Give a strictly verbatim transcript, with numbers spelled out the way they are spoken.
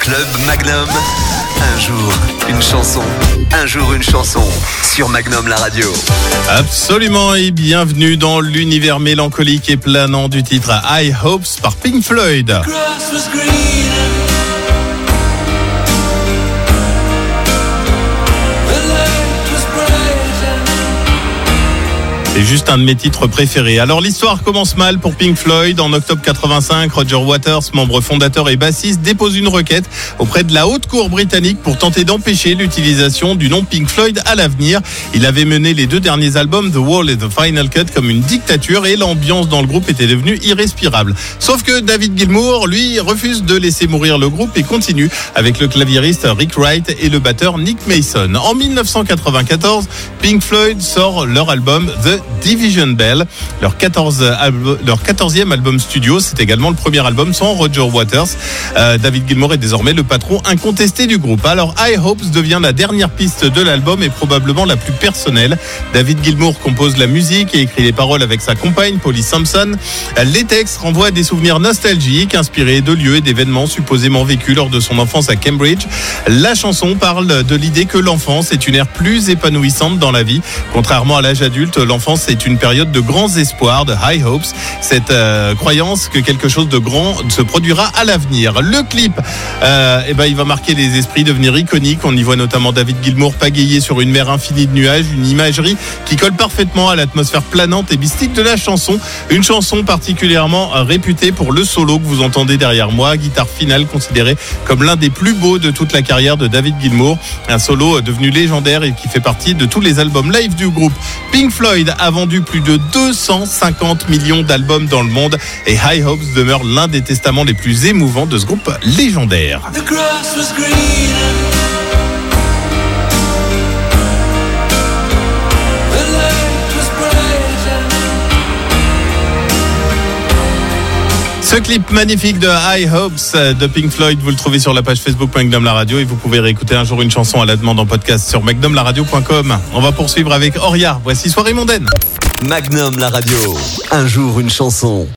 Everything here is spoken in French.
Club Magnum. Un jour, une chanson. Un jour, une chanson. Sur Magnum, la radio. Absolument, et bienvenue dans l'univers mélancolique et planant du titre High Hopes par Pink Floyd. C'est juste un de mes titres préférés. Alors l'histoire commence mal pour Pink Floyd. En octobre quatre-vingt-cinq, Roger Waters, membre fondateur et bassiste, dépose une requête auprès de la haute cour britannique pour tenter d'empêcher l'utilisation du nom Pink Floyd à l'avenir. Il avait mené les deux derniers albums, The Wall et The Final Cut, comme une dictature et l'ambiance dans le groupe était devenue irrespirable. Sauf que David Gilmour, lui, refuse de laisser mourir le groupe et continue avec le claviériste Rick Wright et le batteur Nick Mason. En dix-neuf cent quatre-vingt-quatorze, Pink Floyd sort leur album The Division Bell, leur, quatorze, leur quatorzième album studio. C'est également le premier album sans Roger Waters. Euh, David Gilmour est désormais le patron incontesté du groupe. Alors High Hopes devient la dernière piste de l'album et probablement la plus personnelle. David Gilmour compose la musique et écrit les paroles avec sa compagne Polly Sampson. Les textes renvoient à des souvenirs nostalgiques inspirés de lieux et d'événements supposément vécus lors de son enfance à Cambridge. La chanson parle de l'idée que l'enfance est une ère plus épanouissante dans la vie. Contrairement à l'âge adulte, l'enfance c'est une période de grands espoirs, de high hopes, cette euh, croyance que quelque chose de grand se produira à l'avenir. Le clip, euh, eh ben, il va marquer les esprits, devenir iconique. On y voit notamment David Gilmour pagayer sur une mer infinie de nuages, une imagerie qui colle parfaitement à l'atmosphère planante et mystique de la chanson. Une chanson particulièrement réputée pour le solo que vous entendez derrière moi, guitare finale considérée comme l'un des plus beaux de toute la carrière de David Gilmour. Un solo devenu légendaire et qui fait partie de tous les albums live du groupe. Pink Floyd a vendu plus de deux cent cinquante millions d'albums dans le monde et High Hopes demeure l'un des testaments les plus émouvants de ce groupe légendaire. The grass was green. Ce clip magnifique de High Hopes de Pink Floyd, vous le trouvez sur la page Facebook Magnum la radio et vous pouvez réécouter un jour une chanson à la demande en podcast sur magnum la radio point com. On va poursuivre avec Oria. Voici Soirée mondaine. Magnum la radio. Un jour une chanson.